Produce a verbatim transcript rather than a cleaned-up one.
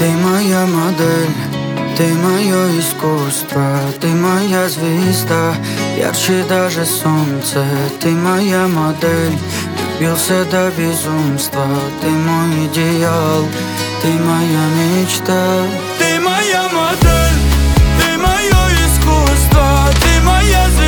Ты моя модель, ты мое искусство, ты моя звезда, ярче даже солнце. Ты моя модель, влюбился до безумства. Ты мой идеал, ты моя мечта. Ты моя модель, ты мое искусство, ты моя звезда.